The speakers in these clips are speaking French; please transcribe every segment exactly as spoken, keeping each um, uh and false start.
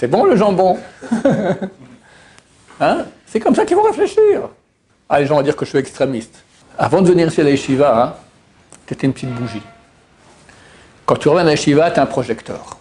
C'est bon le jambon? Hein? C'est comme ça qu'il faut réfléchir. Ah, les gens vont dire que je suis extrémiste. Avant de venir ici à la yeshiva, hein, t'étais une petite bougie. Quand tu reviens à la yeshiva, t'es un projecteur.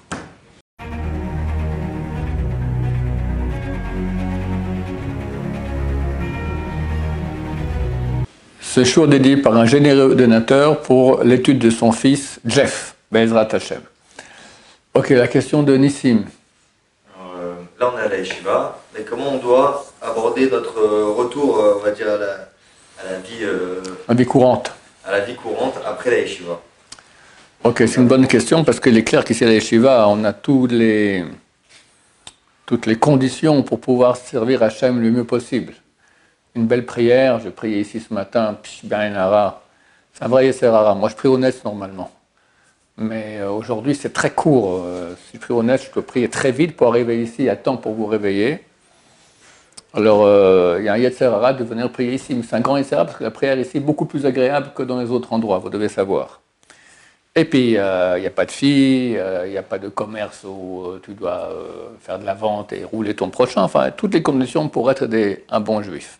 Ce jour dédié par un généreux donateur pour l'étude de son fils, Jeff, Be'ezrat Hashem. Ok, la question de Nissim. Alors, euh, là, on est à la yeshiva, mais comment on doit aborder notre retour, euh, on va dire, à la, à la vie... Euh, la vie courante. À la vie courante après la yeshiva. Ok, c'est une bonne question, parce qu'il est clair qu'ici à la yeshiva, on a tous les, toutes les conditions pour pouvoir servir Hashem le mieux possible. Une belle prière, je priais ici ce matin, bien hara. C'est un vrai Yetzer hara. Moi, je prie au Netz normalement. Mais euh, aujourd'hui, c'est très court. Euh, si je prie au Netz, je peux prier très vite pour arriver ici à temps pour vous réveiller. Alors, euh, il y a un Yetzer hara de venir prier ici, mais c'est un grand Yetzer hara parce que la prière ici est beaucoup plus agréable que dans les autres endroits, vous devez savoir. Et puis, il euh, n'y a pas de filles, il euh, n'y a pas de commerce où euh, tu dois euh, faire de la vente et rouler ton prochain. Enfin, toutes les conditions pour être des, un bon juif.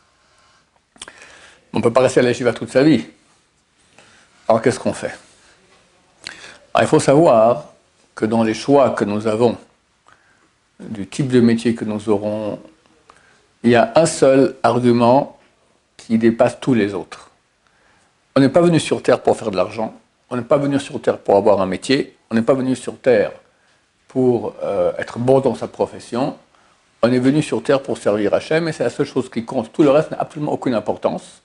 On ne peut pas rester à la yeshiva toute sa vie. Alors qu'est-ce qu'on fait? Alors, il faut savoir que dans les choix que nous avons, du type de métier que nous aurons, il y a un seul argument qui dépasse tous les autres. On n'est pas venu sur Terre pour faire de l'argent, on n'est pas venu sur Terre pour avoir un métier, on n'est pas venu sur Terre pour euh, être bon dans sa profession, on est venu sur Terre pour servir Hachem et c'est la seule chose qui compte. Tout le reste n'a absolument aucune importance.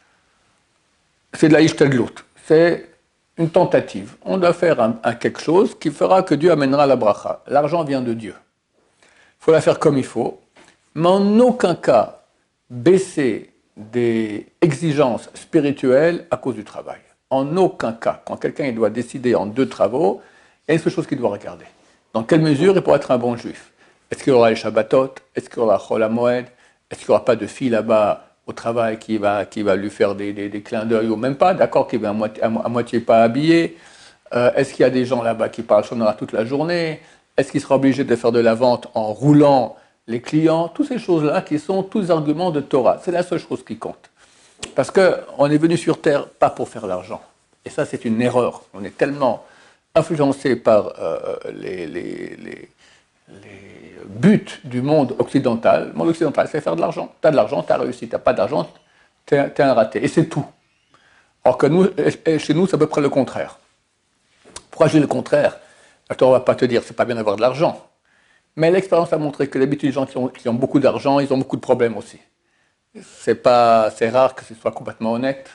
C'est de la ishtadlout, c'est une tentative. On doit faire un, un quelque chose qui fera que Dieu amènera la bracha. L'argent vient de Dieu. Il faut la faire comme il faut, mais en aucun cas baisser des exigences spirituelles à cause du travail. En aucun cas. Quand quelqu'un doit décider en deux travaux, il y a une seule chose qu'il doit regarder. Dans quelle mesure il pourra être un bon juif? Est-ce qu'il y aura les Shabbatot? Est-ce qu'il y aura Chol HaMoed? Est-ce qu'il n'y aura pas de fille là-bas au travail qui va, qui va lui faire des, des, des clins d'œil ou même pas, d'accord, qui va à moitié, à, à moitié pas habillé? euh, Est-ce qu'il y a des gens là-bas qui parlent Shonara toute la journée? Est-ce qu'il sera obligé de faire de la vente en roulant les clients? Toutes ces choses-là qui sont tous arguments de Torah. C'est la seule chose qui compte. Parce qu'on est venu sur Terre pas pour faire l'argent. Et ça, c'est une erreur. On est tellement influencé par euh, les, les, les, les buts du monde occidental. Le monde occidental, c'est faire de l'argent. Tu as de l'argent, tu as réussi. Tu n'as pas d'argent, tu es, es un raté. Et c'est tout. Alors que nous, chez nous, c'est à peu près le contraire. Pourquoi je dis le contraire? La Torah ne va pas te dire que ce n'est pas bien d'avoir de l'argent. Mais l'expérience a montré que d'habitude, les gens qui ont, qui ont beaucoup d'argent, ils ont beaucoup de problèmes aussi. C'est pas, c'est rare que ce soit complètement honnête.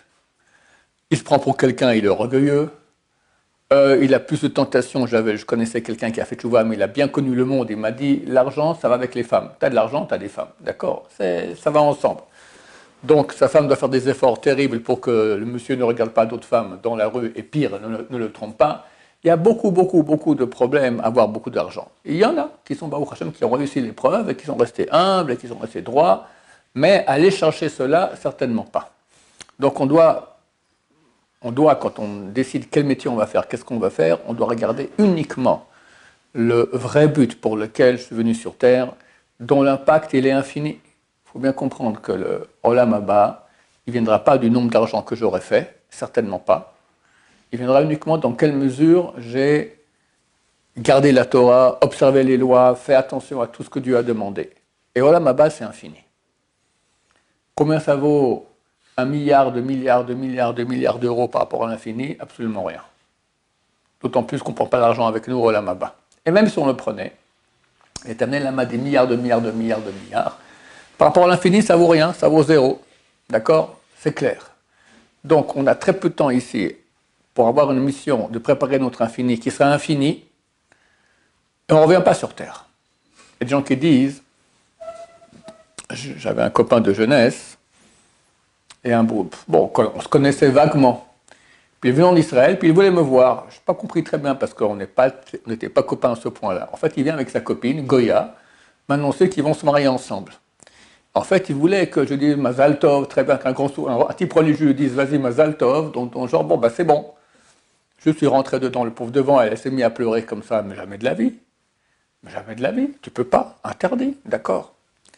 Il se prend pour quelqu'un, il est orgueilleux. Euh, il a plus de tentations. J'avais, je connaissais quelqu'un qui a fait tchouva, mais il a bien connu le monde. Il m'a dit, l'argent, ça va avec les femmes. Tu as de l'argent, tu as des femmes. D'accord? C'est, ça va ensemble. Donc, sa femme doit faire des efforts terribles pour que le monsieur ne regarde pas d'autres femmes dans la rue et pire, ne, ne le trompe pas. Il y a beaucoup, beaucoup, beaucoup de problèmes à avoir beaucoup d'argent. Et il y en a qui sont, Baruch Hashem, qui ont réussi l'épreuve et qui sont restés humbles et qui sont restés droits. Mais aller chercher cela, certainement pas. Donc on doit, on doit, quand on décide quel métier on va faire, qu'est-ce qu'on va faire, on doit regarder uniquement le vrai but pour lequel je suis venu sur Terre, dont l'impact il est infini. Il faut bien comprendre que le Olam Haba, il ne viendra pas du nombre d'argent que j'aurais fait, certainement pas. Il viendra uniquement dans quelle mesure j'ai gardé la Torah, observé les lois, fait attention à tout ce que Dieu a demandé. Et Olam Haba, c'est infini. Combien ça vaut un milliard de milliards de milliards de milliards d'euros par rapport à l'infini? Absolument rien. D'autant plus qu'on ne prend pas l'argent avec nous au Olam Haba. Et même si on le prenait, il est amené là-bas des milliards de milliards de milliards de milliards. Par rapport à l'infini, ça vaut rien, ça vaut zéro. D'accord? C'est clair. Donc on a très peu de temps ici pour avoir une mission de préparer notre infini qui sera infini, et on ne revient pas sur Terre. Il y a des gens qui disent, j'avais un copain de jeunesse, et un groupe. Bon, on se connaissait vaguement. Puis il est venu en Israël, puis il voulait me voir. Je n'ai pas compris très bien parce qu'on n'était pas, pas copains à ce point-là. En fait, il vient avec sa copine, Goya, m'annoncer qu'ils vont se marier ensemble. En fait, il voulait que je dise Mazal Tov, très bien, qu'un grand sourire, un type religieux dise vas-y Mazal Tov, donc, donc genre, bon, bah c'est bon. Je suis rentré dedans, le pauvre devant, elle s'est mise à pleurer comme ça, mais jamais de la vie. Jamais de la vie, tu peux pas, interdit, d'accord.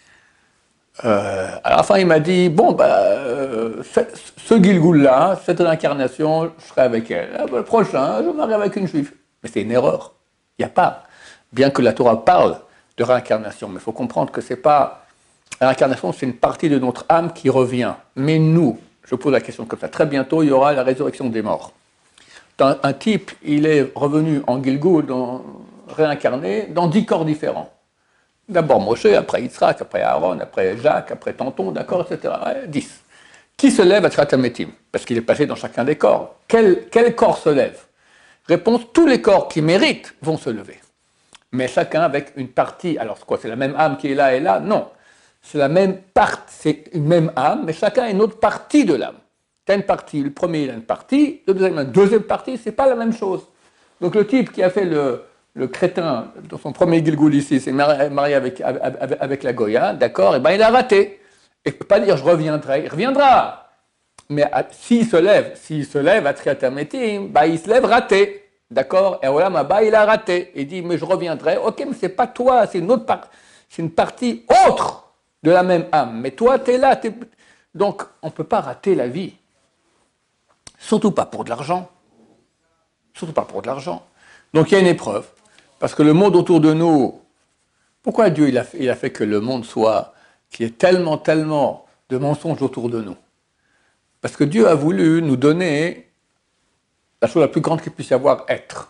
Euh, à la fin, il m'a dit, bon, bah, euh, ce Gilgoul-là, cette incarnation, je serai avec elle. Ah, bah, le prochain, je me marie avec une juive. Mais c'est une erreur. Il n'y a pas. Bien que la Torah parle de réincarnation, mais il faut comprendre que c'est pas... La réincarnation, c'est une partie de notre âme qui revient. Mais nous, je pose la question comme ça, très bientôt, il y aura la résurrection des morts. Un, un type, il est revenu en Gilgoul, dans, réincarné, dans dix corps différents. D'abord Moshe, après Yitzhak, après Aaron, après Jacques, après Tanton, d'accord, et cetera. Ouais, dix. Qui se lève à Triatametim? Parce qu'il est passé dans chacun des corps. Quel, quel corps se lève? Réponse, tous les corps qui méritent vont se lever. Mais chacun avec une partie. Alors, c'est quoi? C'est la même âme qui est là et là? Non. C'est la même partie, c'est une même âme, mais chacun a une autre partie de l'âme. Tu as une partie, le premier il a une partie, le deuxième, la deuxième partie, c'est pas la même chose. Donc le type qui a fait le, le crétin dans son premier Gilgoul ici, s'est marié avec, avec, avec la Goya, d'accord, et ben il a raté. Et il ne peut pas dire je reviendrai, il reviendra. Mais s'il se lève, s'il se lève à Triatametim, ben il se lève raté. D'accord? Et voilà, bah, il a raté. Il dit, mais je reviendrai. Ok, mais c'est pas toi, c'est une autre partie, c'est une partie autre de la même âme. Mais toi, tu es là. T'es... Donc, on ne peut pas rater la vie. Surtout pas pour de l'argent. Surtout pas pour de l'argent. Donc, il y a une épreuve. Parce que le monde autour de nous, pourquoi Dieu il a, fait, il a fait que le monde soit, qu'il y ait tellement, tellement de mensonges autour de nous? Parce que Dieu a voulu nous donner la chose la plus grande qu'il puisse y avoir, être.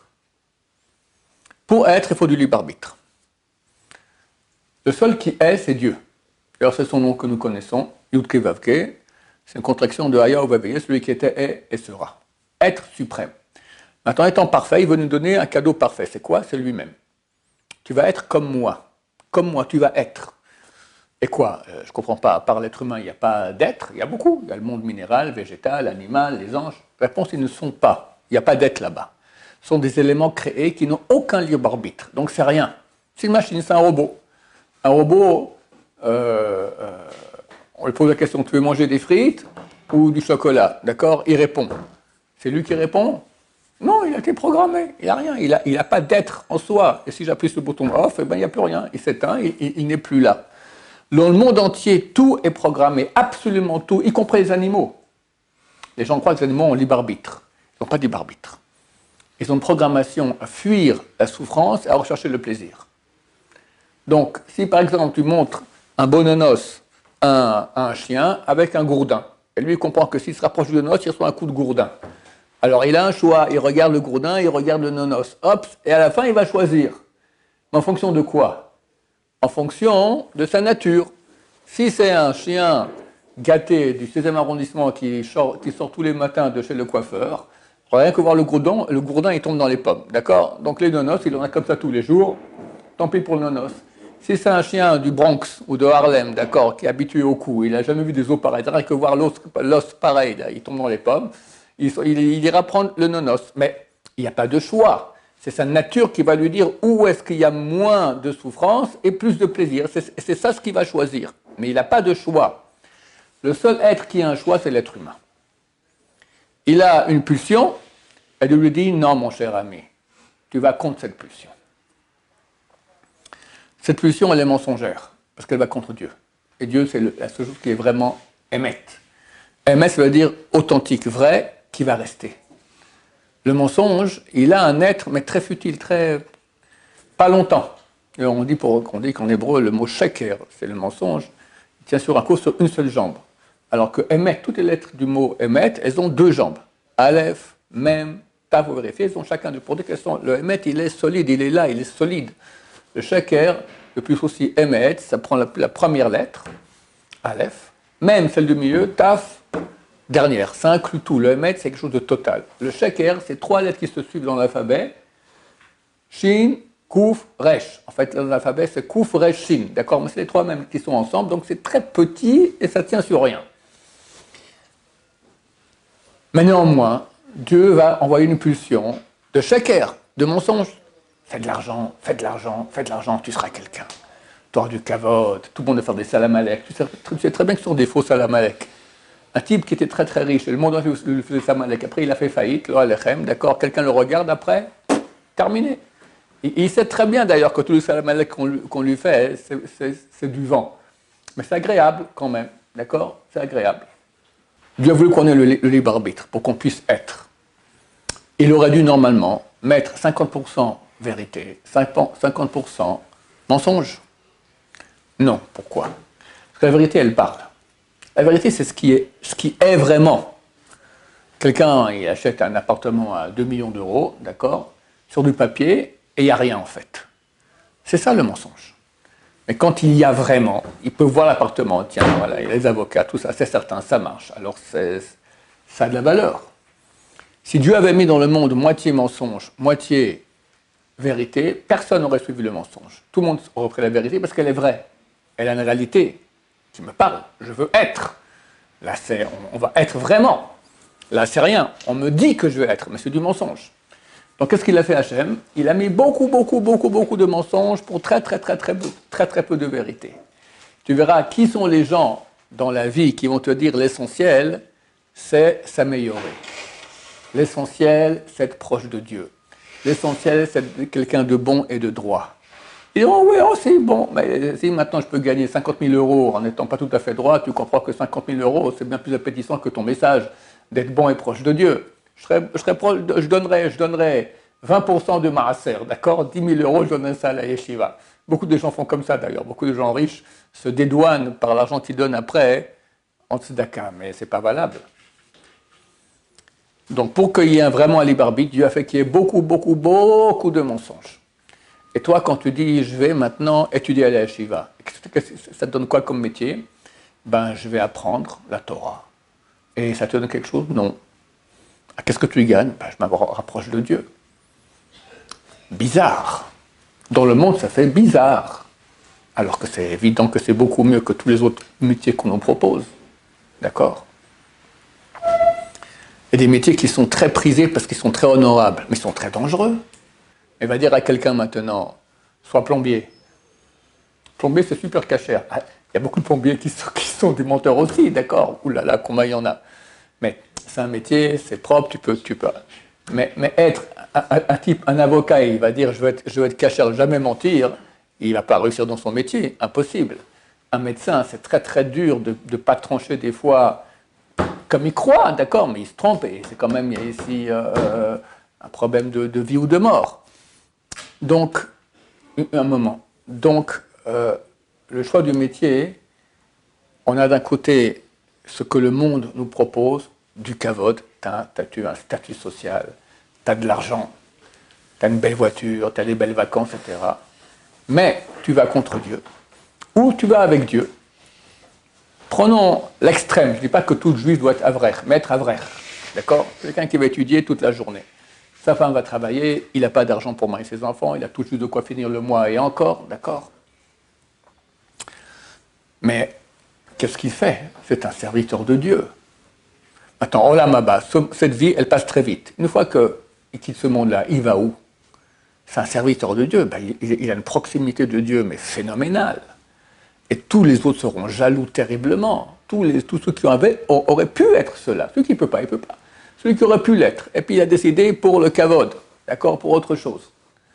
Pour être, il faut du libre arbitre. Le seul qui est, c'est Dieu. Alors c'est son nom que nous connaissons, Yudke Vavke, c'est une contraction de Haya ou Vaveye, celui qui était, est et sera. Être suprême. Maintenant, étant parfait, il veut nous donner un cadeau parfait. C'est quoi? C'est lui-même. Tu vas être comme moi. Comme moi, tu vas être. Et quoi? euh, Je ne comprends pas. À part l'être humain, il n'y a pas d'être. Il y a beaucoup. Il y a le monde minéral, végétal, animal, les anges. Réponse, ils ne sont pas. Il n'y a pas d'être là-bas. Ce sont des éléments créés qui n'ont aucun libre arbitre. Donc c'est rien. C'est une machine, c'est un robot. Un robot, euh, euh, on lui pose la question, tu veux manger des frites ou du chocolat? D'accord? Il répond. C'est lui qui répond? Non, il a été programmé. Il n'a rien. Il n'a il a pas d'être en soi. Et si j'appuie sur le bouton off, eh ben, il n'y a plus rien. Il s'éteint, il, il, il n'est plus là. Dans le monde entier, tout est programmé. Absolument tout, y compris les animaux. Les gens croient que les animaux ont libre arbitre. Ils n'ont pas de libre arbitre. Ils ont une programmation à fuir la souffrance et à rechercher le plaisir. Donc, si par exemple tu montres un bononos à un, un chien avec un gourdin, et lui il comprend que s'il se rapproche du nonos, il reçoit un coup de gourdin. Alors il a un choix, il regarde le gourdin, il regarde le nonos, hop, et à la fin il va choisir. Mais en fonction de quoi? En fonction de sa nature. Si c'est un chien gâté du seizième arrondissement qui sort, qui sort tous les matins de chez le coiffeur, rien que voir le gourdin, le gourdin il tombe dans les pommes, d'accord? Donc les nonos, il en a comme ça tous les jours, tant pis pour le nonos. Si c'est un chien du Bronx ou de Harlem, d'accord, qui est habitué au cou, il n'a jamais vu des os pareils, rien que voir l'os, l'os pareil, là, il tombe dans les pommes, il, il, il ira prendre le nonos. Mais il n'y a pas de choix. C'est sa nature qui va lui dire où est-ce qu'il y a moins de souffrance et plus de plaisir. C'est, c'est ça ce qu'il va choisir. Mais il n'a pas de choix. Le seul être qui a un choix, c'est l'être humain. Il a une pulsion, elle lui dit, non mon cher ami, tu vas contre cette pulsion. Cette pulsion, elle est mensongère, parce qu'elle va contre Dieu. Et Dieu, c'est le, la seule chose qui est vraiment émette. Émette, ça veut dire authentique, vrai, qui va rester. Le mensonge, il a un être, mais très futile, très... pas longtemps. Et on dit, pour, on dit qu'en hébreu, le mot sheker, c'est le mensonge, il tient sur un coup sur une seule jambe. Alors que émet, toutes les lettres du mot émet, elles ont deux jambes. Aleph, Mem, Tav, vous vérifiez, elles ont chacun deux. Pour dire qu'elles sont, le émet, il est solide, il est là, il est solide. Le sheker, le plus aussi émet, ça prend la, la première lettre, Aleph, Mem, celle du milieu, Taf, dernière. Ça inclut tout. Le émet, c'est quelque chose de total. Le sheker, c'est trois lettres qui se suivent dans l'alphabet. Shin, Kouf, Resh. En fait, dans l'alphabet, c'est Kouf, Resh, Shin. D'accord? Mais c'est les trois mêmes qui sont ensemble, donc c'est très petit et ça tient sur rien. Mais néanmoins, Dieu va envoyer une pulsion de sheker, de mensonge. Fais de l'argent, fais de l'argent, fais de l'argent, tu seras quelqu'un. Tu auras du kavod, tout le monde va faire des salamalek. Tu sais, tu sais très bien que ce sont des faux salamalek. Un type qui était très très riche, et le monde lui faisait salamalek. Après, il a fait faillite, le alechem, d'accord, quelqu'un le regarde après, terminé. Il, il sait très bien d'ailleurs que tout le salam alek qu'on qu'on lui fait, c'est du vent. Mais c'est agréable quand même, d'accord? C'est agréable. Dieu a voulu qu'on ait le, le libre arbitre pour qu'on puisse être. Il aurait dû normalement mettre cinquante pour cent vérité, cinquante pour cent mensonge. Non, pourquoi? Parce que la vérité, elle parle. La vérité, c'est ce qui est, ce qui est vraiment. Quelqu'un, il achète un appartement à deux millions d'euros, d'accord, sur du papier, et il n'y a rien en fait. C'est ça le mensonge. Mais quand il y a vraiment, il peut voir l'appartement, tiens, voilà, il y a les avocats, tout ça, c'est certain, ça marche. Alors ça a de la valeur. Si Dieu avait mis dans le monde moitié mensonge, moitié vérité, personne n'aurait suivi le mensonge. Tout le monde aurait pris la vérité parce qu'elle est vraie. Elle a une réalité qui me parle. Je veux être. Là, c'est, on, on va être vraiment. Là, c'est rien. On me dit que je veux être, mais c'est du mensonge. Donc, qu'est-ce qu'il a fait Hachem? Il a mis beaucoup, beaucoup, beaucoup, beaucoup de mensonges pour très, très, très, très, très, très, très peu de vérité. Tu verras qui sont les gens dans la vie qui vont te dire l'essentiel, c'est s'améliorer. L'essentiel, c'est être proche de Dieu. L'essentiel, c'est être quelqu'un de bon et de droit. Ils diront, oh oui, oh, c'est bon, mais si maintenant je peux gagner cinquante mille euros en n'étant pas tout à fait droit, tu comprends que cinquante mille euros, c'est bien plus appétissant que ton message d'être bon et proche de Dieu. Je, serais, je, serais proche, je, donnerais, je donnerais vingt pour cent de maaser, d'accord? dix mille euros, je donnerais ça à la yeshiva. Beaucoup de gens font comme ça d'ailleurs. Beaucoup de gens riches se dédouanent par l'argent qu'ils donnent après en tzedaka, mais ce n'est pas valable. Donc, pour qu'il y ait vraiment un libre arbitre, Dieu a fait qu'il y ait beaucoup, beaucoup, beaucoup de mensonges. Et toi, quand tu dis, je vais maintenant étudier à la yeshiva, ça te donne quoi comme métier? Ben, je vais apprendre la Torah. Et ça te donne quelque chose? Non. Qu'est-ce que tu y gagnes? Ben, je me rapproche de Dieu. Bizarre. Dans le monde, ça fait bizarre. Alors que c'est évident que c'est beaucoup mieux que tous les autres métiers qu'on nous propose. D'accord? Il y a des métiers qui sont très prisés parce qu'ils sont très honorables, mais ils sont très dangereux. Il va dire à quelqu'un maintenant, sois plombier. Plombier, c'est super cachère. Ah, il y a beaucoup de plombiers qui sont, qui sont des menteurs aussi, d'accord? Ouh là là, combien il y en a. Mais c'est un métier, c'est propre, tu peux... Tu peux. Mais, mais être un, un, un type, un avocat, il va dire, je veux être, je veux être cachère, jamais mentir, il ne va pas réussir dans son métier, impossible. Un médecin, c'est très très dur de ne pas trancher des fois... Comme il croit, d'accord, mais il se trompe, et c'est quand même, il y a ici euh, un problème de, de vie ou de mort. Donc, un moment. Donc, euh, le choix du métier, on a d'un côté ce que le monde nous propose, du kavod, tu as, as un statut social, tu as de l'argent, tu as une belle voiture, tu as des belles vacances, et cetera. Mais tu vas contre Dieu, ou tu vas avec Dieu. Prenons l'extrême, je ne dis pas que tout juif doit être avrer, mais être avrer, d'accord? Quelqu'un qui va étudier toute la journée. Sa femme va travailler, il n'a pas d'argent pour marier ses enfants, il a tout juste de quoi finir le mois et encore, d'accord? Mais qu'est-ce qu'il fait? C'est un serviteur de Dieu. Attends, Olam Haba, cette vie, elle passe très vite. Une fois qu'il quitte ce monde-là, il va où? C'est un serviteur de Dieu, ben, il, il a une proximité de Dieu, mais phénoménale. Et tous les autres seront jaloux terriblement. Tous, les, tous ceux qui en avaient auraient pu être ceux-là. Celui qui ne peut pas, il ne peut pas. Celui qui aurait pu l'être. Et puis il a décidé pour le kavod, d'accord, pour autre chose.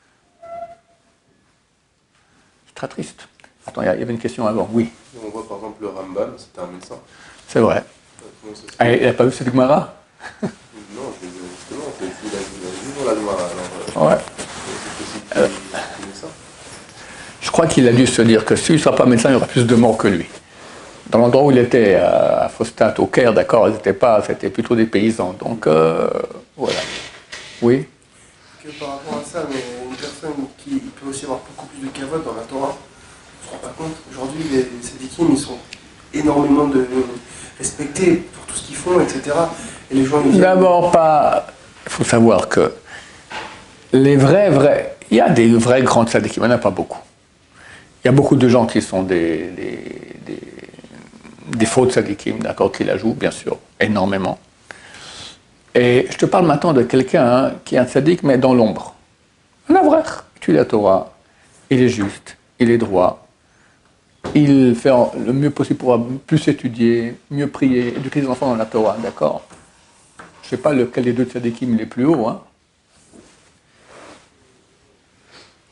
C'est très triste. Attends, il y avait une question avant, oui. On voit par exemple le Rambam, c'était un médecin. C'est vrai. Euh, ah, il n'a pas vu cette Gemara? Non, justement, il a vu pour la Gemara. Alors, ouais. C'est possible qu'il euh... médecin. Je crois qu'il a dû se dire que s'il ne soit pas médecin, il y aura plus de morts que lui. Dans l'endroit où il était, à Fostat, au Caire, d'accord, c'était plutôt des paysans. Donc, euh, voilà. Oui. Que par rapport à ça, mais une personne qui peut aussi avoir beaucoup plus de kavod dans la Torah, on ne se rend pas compte. Aujourd'hui, les tzadikim, ils sont énormément de respectés pour tout ce qu'ils font, et cetera. Et les gens... D'abord, pas... Il faut savoir que les vrais, vrais... Il y a des vrais grands tzadikim, il n'y en a pas beaucoup. Il y a beaucoup de gens qui sont des, des, des, des faux tzadikim, d'accord, qui la jouent, bien sûr, énormément. Et je te parle maintenant de quelqu'un hein, qui est un tzadik, mais dans l'ombre. Un avrar, il étudie la Torah, il est juste, il est droit, il fait le mieux possible pour plus étudier, mieux prier, éduquer les enfants dans la Torah, d'accord? Je ne sais pas lequel des deux tzadikim il est plus haut, hein.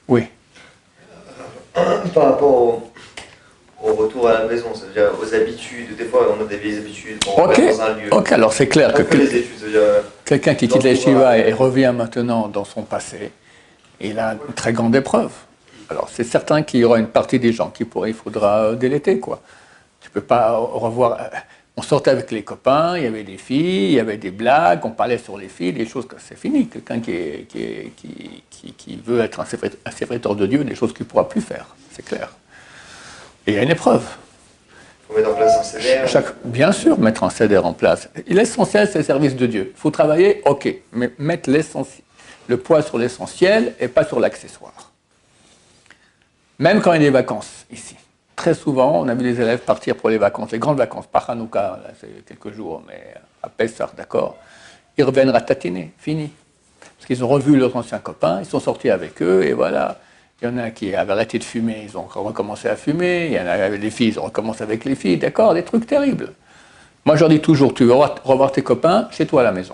Oui. Par rapport au, au retour à la maison, c'est-à-dire aux habitudes, des fois on a des vieilles habitudes, on Ok, reste dans un lieu. ok, alors c'est clair que Après les études, c'est-à-dire, quelqu'un qui quitte la yeshiva et revient maintenant dans son passé, il a une très grande épreuve. Alors c'est certain qu'il y aura une partie des gens qui pourraient, il faudra déléter, quoi. Tu peux pas revoir. On sortait avec les copains, il y avait des filles, il y avait des blagues, on parlait sur les filles, des choses que c'est fini. Quelqu'un qui, est, qui, est, qui, qui, qui veut être un serviteur de Dieu, des choses qu'il ne pourra plus faire, c'est clair. Et il y a une épreuve. Il faut mettre en place un C D R. Chaque, bien sûr, mettre un C D R en place. L'essentiel, c'est le service de Dieu. Il faut travailler, ok, mais mettre le poids sur l'essentiel et pas sur l'accessoire. Même quand il y a des vacances, ici. Très souvent, on a vu les élèves partir pour les vacances, les grandes vacances, pas Hanouka, là, c'est quelques jours, mais à Pessah, d'accord. Ils reviennent ratatiner, fini. Parce qu'ils ont revu leurs anciens copains, ils sont sortis avec eux, et voilà. Il y en a qui avaient arrêté de fumer, ils ont recommencé à fumer. Il y en a les filles, ils ont recommencé avec les filles, d'accord, des trucs terribles. Moi, je leur dis toujours, tu veux revoir tes copains chez toi à la maison.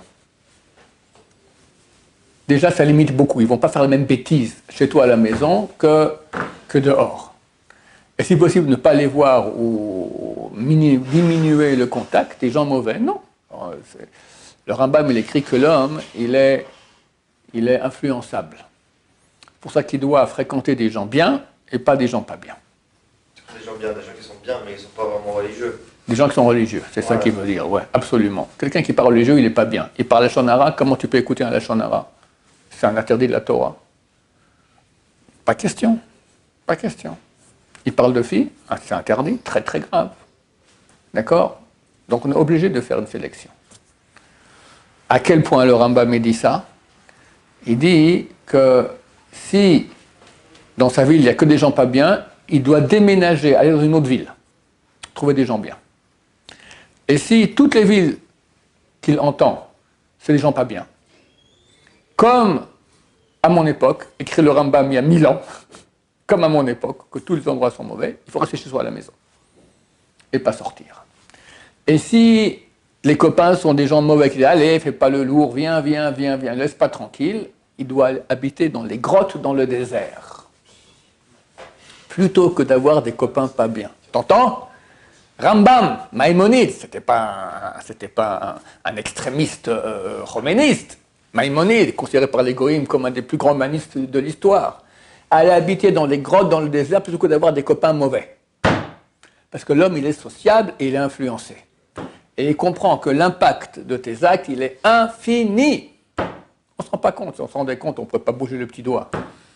Déjà, ça limite beaucoup. Ils ne vont pas faire les mêmes bêtises chez toi à la maison que, que dehors. Et si possible, ne pas les voir ou diminuer le contact des gens mauvais. Non. Le Rambam, il écrit que l'homme, il est, il est influençable. C'est pour ça qu'il doit fréquenter des gens bien et pas des gens pas bien. Des gens bien, des gens qui sont bien, mais ils ne sont pas vraiment religieux. Des gens qui sont religieux, c'est voilà. Ça qu'il veut dire, ouais, absolument. Quelqu'un qui parle religieux, il n'est pas bien. Il parle Lachon Hara, comment tu peux écouter un Lachon Hara? C'est un interdit de la Torah. Pas question. Pas question. Il parle de filles, c'est interdit, très très grave. D'accord? Donc on est obligé de faire une sélection. À quel point le Rambam dit ça? Il dit que si dans sa ville il n'y a que des gens pas bien, il doit déménager, aller dans une autre ville, trouver des gens bien. Et si toutes les villes qu'il entend, c'est des gens pas bien, comme à mon époque, écrit le Rambam il y a mille ans, comme à mon époque, que tous les endroits sont mauvais, il faut rester chez soi à la maison et pas sortir. Et si les copains sont des gens mauvais qui disent « Allez, fais pas le lourd, viens, viens, viens, viens, laisse pas tranquille », il doit habiter dans les grottes, dans le désert, plutôt que d'avoir des copains pas bien. T'entends? Rambam, Maïmonide, c'était pas un, c'était pas un, un extrémiste euh, roméniste. Maïmonide, considéré par les goïms comme un des plus grands humanistes de l'histoire. Aller habiter dans les grottes, dans le désert, plutôt que d'avoir des copains mauvais. Parce que l'homme, il est sociable et il est influencé. Et il comprend que l'impact de tes actes, il est infini. On ne se rend pas compte. Si on se rendait compte, on ne pourrait pas bouger le petit doigt.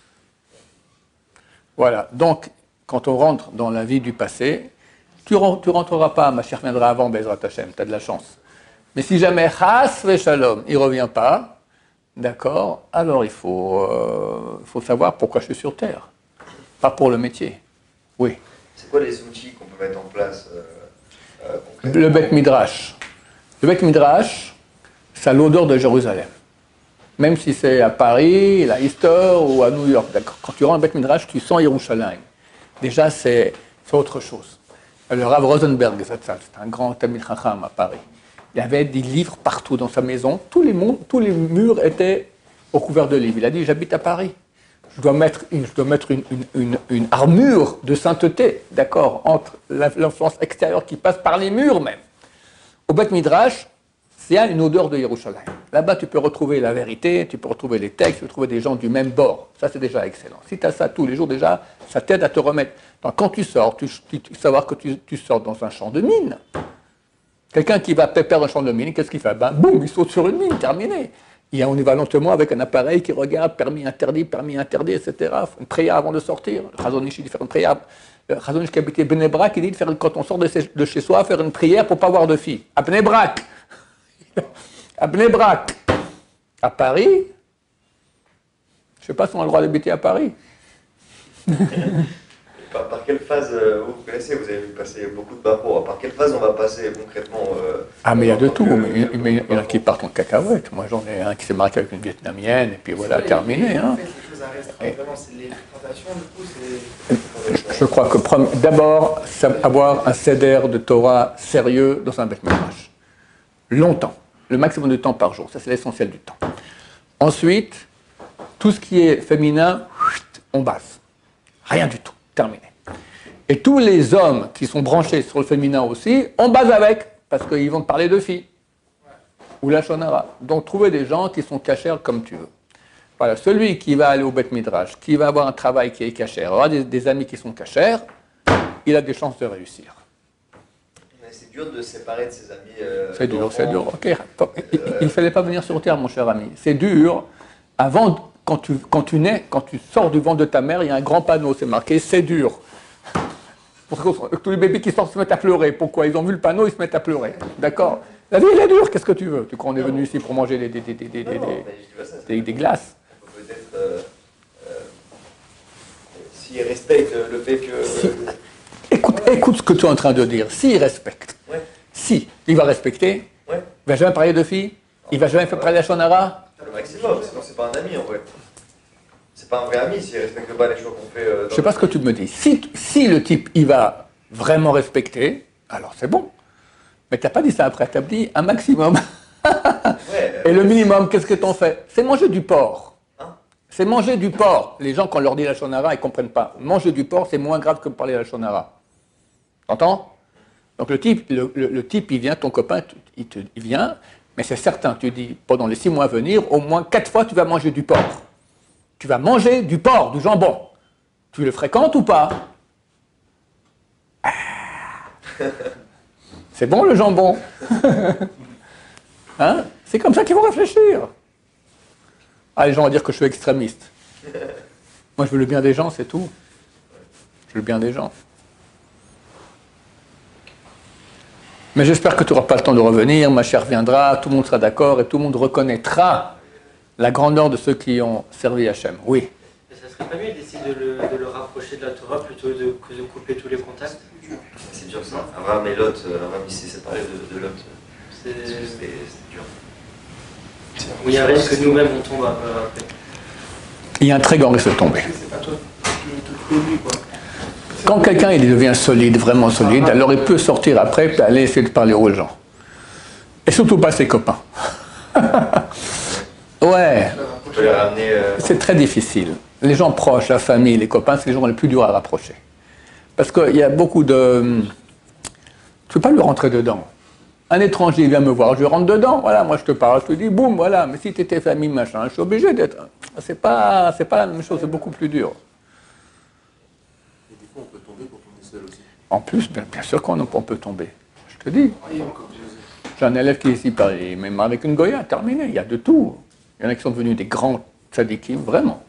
Voilà. Donc, quand on rentre dans la vie du passé, tu ne rentreras pas, ma chère viendra avant, Bezrat Hashem, tu as de la chance. Mais si jamais, Chas ve Shalom, il ne revient pas, d'accord, alors il faut, euh, faut savoir pourquoi je suis sur Terre. Pas pour le métier. Oui. C'est quoi les outils qu'on peut mettre en place euh, euh, Le Beth Midrash. Le Beth Midrash, ça a l'odeur de Jérusalem. Même si c'est à Paris, à Easter ou à New York. Quand tu rentres au Beth Midrash, tu sens Yerushalayim. Déjà, c'est autre chose. Le Rav Rosenberg, c'est un grand Talmid Chacham à Paris. Il y avait des livres partout dans sa maison. Tous les, mondes, tous les murs étaient recouverts de livres. Il a dit, j'habite à Paris. Je dois mettre une, je dois mettre une, une, une, une armure de sainteté, d'accord, entre l'influence extérieure qui passe par les murs même. Au Beth Midrash, il y a une odeur de Yerushalayim. Là-bas, tu peux retrouver la vérité, tu peux retrouver les textes, tu peux trouver des gens du même bord. Ça, c'est déjà excellent. Si tu as ça tous les jours, déjà, ça t'aide à te remettre. Donc, quand tu sors, tu dois savoir que tu, tu sors dans un champ de mine. Quelqu'un qui va perdre un champ de mine, qu'est-ce qu'il fait? Ben, boum, il saute sur une mine, terminé. Et on y va lentement avec un appareil qui regarde, permis interdit, permis interdit, et cetera. Une prière avant de sortir. Le Chazon Ish, il dit faire une prière. Le Chazon Ish qui habitait Bnei Brak, il dit de faire, quand on sort de, de chez soi, faire une prière pour ne pas avoir de filles. À Bnei Brak. À Bnei Brak. À Paris. Je ne sais pas si on a le droit d'habiter à Paris. Par, par quelle phase, euh, vous connaissez, vous avez passé beaucoup de barreaux, par quelle phase on va passer concrètement euh, Ah, mais il y a de tout, mais il, mais il y en a qui partent en cacahuète. Moi, j'en ai un qui s'est marié avec une Vietnamienne, et puis voilà, terminé. Hein. Et, je crois que d'abord, avoir un seder de Torah sérieux dans un Beth Midrash. Longtemps, le maximum de temps par jour, ça c'est l'essentiel du temps. Ensuite, tout ce qui est féminin, on base. Rien du tout, terminé. Et tous les hommes qui sont branchés sur le féminin aussi, on base avec, parce qu'ils vont te parler de filles. Ou la shonara. Donc, trouver des gens qui sont cachers comme tu veux. Voilà, celui qui va aller au Beth Midrash, qui va avoir un travail qui est cacher, aura des, des amis qui sont cachers, il a des chances de réussir. Mais c'est dur de se séparer de ses amis. Euh, c'est dur, c'est dur. Okay. Il ne fallait pas venir sur Terre, mon cher ami. C'est dur. Avant, quand tu, quand tu nais, quand tu sors du ventre de ta mère, il y a un grand panneau, c'est marqué « c'est dur ». Pour que tous les bébés qui sortent se mettent à pleurer. Pourquoi? Ils ont vu le panneau, ils se mettent à pleurer. D'accord? La vie, elle est dure, qu'est-ce que tu veux? Tu crois qu'on est venu ici pour manger des, des, des, des, des, des, des, des glaces? Peut-être, euh, euh, s'il respecte le fait que... Si, écoute, écoute ce que tu es en train de dire. S'il respecte, ouais. si, il va respecter, ouais. il ne va jamais parler de filles, il ne va jamais faire parler de la shonara. Le maximum, sinon c'est pas un ami en vrai. C'est pas un vrai ami s'il ne respecte pas les choix qu'on fait. Euh, Je sais pas ce que tu me dis. Si, si le type, il va vraiment respecter, alors c'est bon. Mais tu n'as pas dit ça après, tu as dit un maximum. ouais, Et le minimum, qu'est-ce que t'en fais? C'est manger du porc. Hein? C'est manger du porc. Les gens, quand on leur dit la shonara, ils ne comprennent pas. Manger du porc, c'est moins grave que parler la shonara. T'entends? Donc le type, le, le, le type, il vient, ton copain, il, te, il vient, mais c'est certain, tu dis, pendant les six mois à venir, au moins quatre fois, tu vas manger du porc. Tu vas manger du porc, du jambon. Tu le fréquentes ou pas? Ah. C'est bon le jambon? Hein? C'est comme ça qu'il faut réfléchir. Ah, les gens vont dire que je suis extrémiste. Moi, je veux le bien des gens, c'est tout. Je veux le bien des gens. Mais j'espère que tu n'auras pas le temps de revenir, ma chère viendra, tout le monde sera d'accord et tout le monde reconnaîtra la grandeur de ceux qui ont servi Hachem. Oui. Mais ça serait pas mieux d'essayer de le, de le rapprocher de la Torah plutôt de, que de couper tous les contacts? C'est dur ça. Abraham et Lot, Abraham il s'est séparé de, de Lot. C'est dur. Il y a un risque que nous-mêmes on tombe après. Il y a un très grand risque de tomber. C'est pas toi qui te lui, quoi. Quand quelqu'un il devient solide, vraiment solide, alors il peut sortir après et aller essayer de parler aux gens. Et surtout pas ses copains. Ouais. On peut les ramener. Euh... C'est très difficile. Les gens proches, la famille, les copains, c'est les gens les plus durs à rapprocher. Parce qu'il y a beaucoup de... Tu ne peux pas lui rentrer dedans. Un étranger vient me voir, je rentre dedans, voilà, moi je te parle, je te dis, boum, voilà, mais si tu étais famille, machin, je suis obligé d'être... C'est pas, c'est pas la même chose, c'est beaucoup plus dur. Et des fois, on peut tomber quand on est seul aussi. En plus, bien, bien sûr qu'on on peut tomber. Je te dis. J'ai un élève qui est ici, Paris, même avec une Goya, terminé, il y a de tout. Il y en a qui sont devenus des grands tzadikim, vraiment.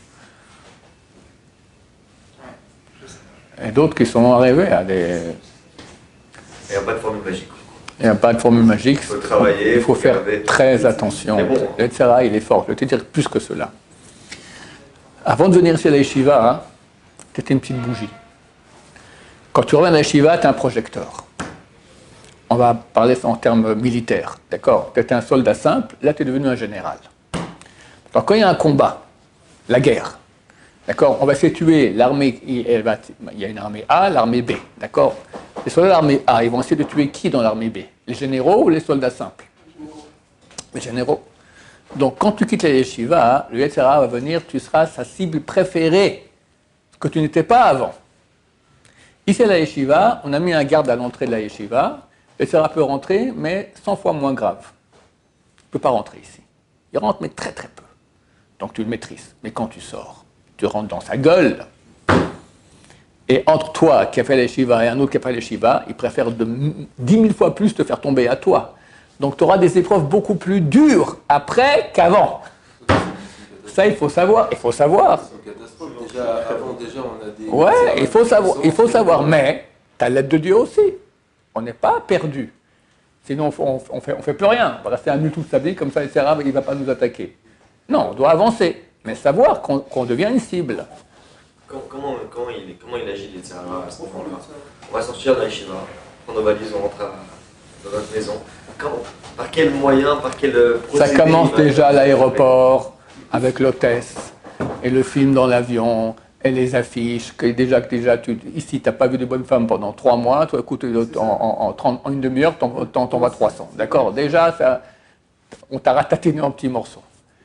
Et d'autres qui sont arrivés à des... Il n'y a pas de formule magique. Il n'y a pas de formule magique. Il faut travailler. Il faut faire garder. très attention. Bon. Le tzara, il est fort. Je vais te dire plus que cela. Avant de venir ici à la yeshiva, hein, tu étais une petite bougie. Quand tu reviens à la yeshiva, tu es un projecteur. On va parler en termes militaires. D'accord? Tu étais un soldat simple, là tu es devenu un général. Donc quand il y a un combat, la guerre, d'accord? On va essayer de tuer l'armée, il y a une armée A, l'armée B, d'accord? Les soldats de l'armée A, ils vont essayer de tuer qui dans l'armée B? Les généraux ou les soldats simples? Les généraux. Donc quand tu quittes la yeshiva, le Yetzirah va venir, tu seras sa cible préférée, ce que tu n'étais pas avant. Ici à la yeshiva, on a mis un garde à l'entrée de la yeshiva, le Yetzirah peut rentrer, mais cent fois moins grave. Il ne peut pas rentrer ici. Il rentre, mais très très peu. Donc tu le maîtrises. Mais quand tu sors, tu rentres dans sa gueule. Et entre toi qui a fait les Shiva et un autre qui a fait les Shiva, il préfère de dix mille fois plus te faire tomber à toi. Donc tu auras des épreuves beaucoup plus dures après qu'avant. Ça, il faut savoir. Il faut savoir. C'est une catastrophe. Déjà, avant, déjà, on a des... Ouais, il faut savoir. Il faut savoir. Mais tu as l'aide de Dieu aussi. On n'est pas perdu. Sinon, on ne fait, on fait plus rien. On va rester à nu toute sa vie, comme ça, le Sérab, il ne va pas nous attaquer. Non, on doit avancer. Mais savoir qu'on qu'on devient une cible. Comment, comment, comment, il, comment il agit, les Tzara, à ce moment-là? On va sortir de la yeshiva, prendre nos valises, on rentre à, dans notre maison. Comment, par quel moyen, par quel procédé? Ça commence déjà à l'aéroport, avec l'hôtesse, et le film dans l'avion, et les affiches, que déjà, que déjà tu, ici, tu n'as pas vu de bonne femme pendant trois mois, toi, écoute, en, en, en, trente, en une demi-heure, t'en vas trois cents. D'accord? Déjà, ça, on t'a ratatiné en petits morceaux.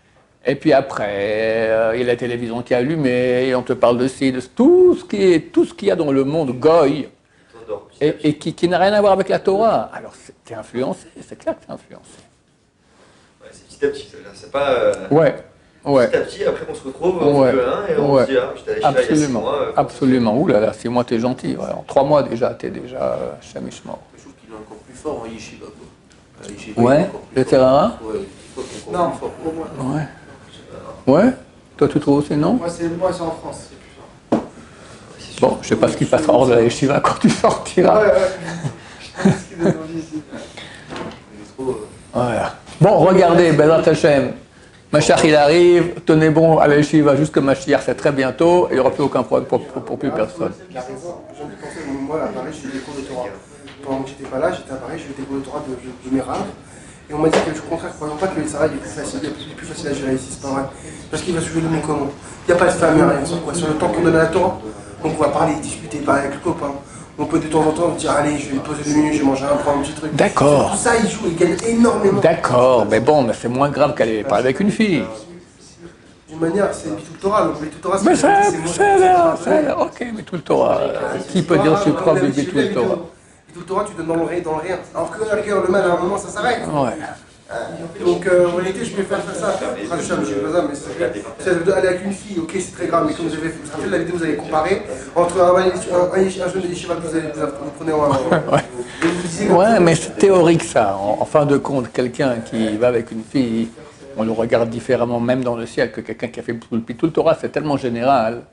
Et puis après, euh, il y a la télévision qui est allumée, et on te parle de ci, de tout ce qui est, tout ce qu'il y a dans le monde goy, et, et qui, qui n'a rien à voir avec la Torah. Alors, t'es influencé, c'est clair que t'es influencé. Ouais, c'est petit à petit, ça veut dire, c'est pas... Euh, ouais, ouais. Petit à petit, après on se retrouve, on ouais. fait un, et on ouais. se dit, ah, j'étais allé chez là il y a six mois. Euh, Absolument, ouh là là, six mois t'es gentil. Ouais. En trois mois déjà, t'es déjà euh, chamichement. Je trouve qu'il est encore plus fort en yeshiva, quoi. À yeshiva, Ouais, le terrain. Ouais, il faut Non, plus fort. au moins. Ouais. Ouais. Toi, tu trouves aussi, non? Moi, c'est moi, c'est en France. C'est plus fort. Bon, je sais pas ce qui passera hors de la yeshiva quand tu sortiras. Ouais, ouais. Je pense qu'il est dans ici. Il est trop. euh, Voilà. Bon, regardez, Bezrat Hashem. Mashiach, il arrive, tenez bon à la yeshiva jusque Mashiach, c'est très bientôt, et il n'y aura plus aucun problème pour, pour, pour plus personne. Il a raison. J'en ai pensé, moi, à Paris, j'ai eu des cours de Torah. Pendant que j'étais pas là, j'étais à Paris, j'ai eu des cours de Torah de, de, de mes raves. Et on m'a dit que, au contraire, croyons pas que le Sarah est plus facile, est plus facile à gérer ici, c'est pas vrai. Parce qu'il va se jouer le monde comment. Il n'y a pas de femme, il n'y a rien. Sur quoi Sur le temps qu'on donne à la Torah, donc on va parler, discuter, parler avec le copain. On peut de temps en temps dire, allez, je vais poser deux minutes, je vais manger un, prendre un petit truc. D'accord. Tout ça, il joue, il gagne énormément. D'accord, mais bon, mais c'est moins grave qu'aller parler avec une fille. D'une manière, c'est Bitul Torah, donc Bitul Torah, Mais ça, moi. c'est là, c'est là, ok, mais tout le Torah. Qui peut dire je suis prof de Bitul Torah? Bitul Torah, tu donnes dans le rien, dans le rien. Alors que la rigueur, le mal, à un moment, ça s'arrête. Ouais. Donc euh, en réalité, je préfère faire ça. Enfin, je sais pas, je sais pas ça, mais c'est c'est d'aller avec une fille, ok, c'est très grave, mais comme vous avez fait, vous avez fait la vidéo, vous avez comparé entre un, un, un, un jeune de yeshiva que vous, avez, vous, avez, vous prenez en un. Ouais, ouais mais c'est théorique ça. En, en fin de compte, quelqu'un qui va avec une fille, on le regarde différemment même dans le ciel que quelqu'un qui a fait tout le Torah, c'est tellement général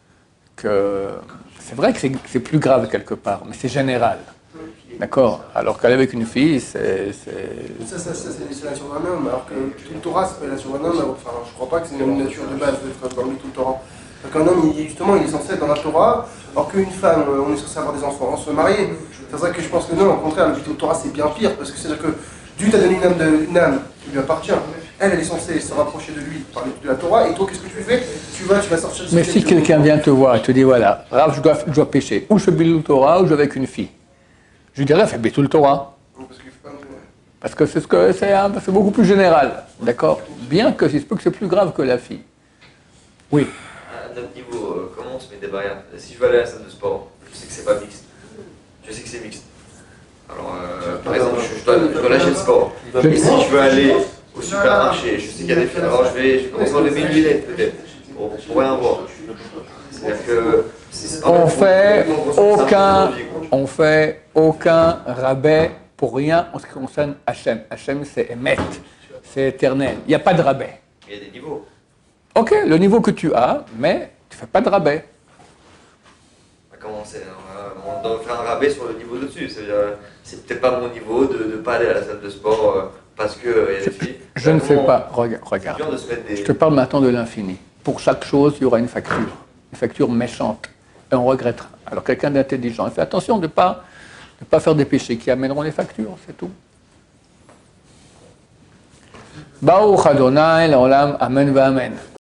que c'est vrai que c'est plus grave quelque part, mais c'est général. D'accord. Alors qu'aller avec une fille, c'est... Ça, ça, ça c'est la nature d'un homme, alors que tout le Torah, c'est pas la nature d'un homme. Enfin, je crois pas que c'est une nature de base d'être dans le tout le Torah. Donc un homme, il, justement, il est censé être dans la Torah, alors qu'une femme, on est censé avoir des enfants, on se marier. C'est vrai que je pense que non, au contraire, le tout Torah, c'est bien pire, parce que c'est-à-dire que Dieu t'a donné une âme, de, une âme qui lui appartient. Elle, elle est censée se rapprocher de lui par de la Torah, et toi, qu'est-ce que tu fais? Tu vas, tu vas sortir de Mais si quelqu'un vient te voir et te dit, voilà, Rav, je dois, je dois pécher, ou je fais Bitul Torah, ou je vais avec une fille. Je dirais, fais Bitul Torah. Parce que c'est ce que c'est, hein, c'est beaucoup plus général, d'accord? Bien que c'est que c'est plus grave que la fille. Oui. À notre niveau, euh, comment on se met des barrières? Si je veux aller à la salle de sport, je sais que c'est pas mixte. Je sais que c'est mixte. Alors, euh, par exemple, je, je, dois, je dois lâcher le sport. Je... Et si je veux aller au supermarché, je sais qu'il y a des filles. Alors, je vais, je vais commencer à enlever mes lunettes peut-être pour, pour rien voir. C'est-à-dire que on fait aucun, on fait aucun rabais pour rien en ce qui concerne Hachem. Hachem, c'est Emet, c'est éternel. Il n'y a pas de rabais. Il y a des niveaux. Ok, le niveau que tu as, mais tu ne fais pas de rabais. Comment c'est? On doit faire un rabais sur le niveau dessus. C'est-à-dire, c'est peut-être pas mon niveau de ne pas aller à la salle de sport euh, parce qu'il euh, y a des filles. Je, je ne sais pas. Regarde, regarde. Des... Je te parle maintenant de l'infini. Pour chaque chose, il y aura une facture. Une facture méchante. Et on regrettera. Alors quelqu'un d'intelligent, fait attention de ne pas, de pas faire des péchés qui amèneront les factures, c'est tout. Baruch Adonai, l'olam, amen va amen.